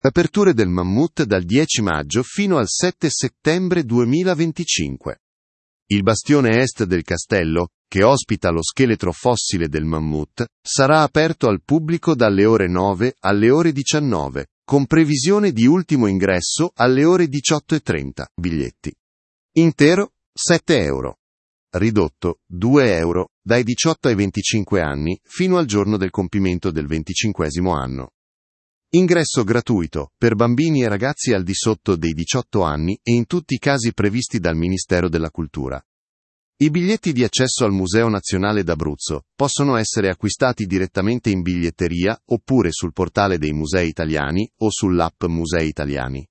Aperture del Mammut dal 10 maggio fino al 7 settembre 2025. Il bastione est del castello, che ospita lo scheletro fossile del mammut, sarà aperto al pubblico dalle ore 9 alle ore 19, con previsione di ultimo ingresso alle ore 18:30. Biglietti. Intero, 7 euro. Ridotto, 2 euro, dai 18 ai 25 anni, fino al giorno del compimento del 25° anno. Ingresso gratuito, per bambini e ragazzi al di sotto dei 18 anni e in tutti i casi previsti dal Ministero della Cultura. I biglietti di accesso al Museo Nazionale d'Abruzzo possono essere acquistati direttamente in biglietteria oppure sul portale dei Musei Italiani o sull'app Musei Italiani.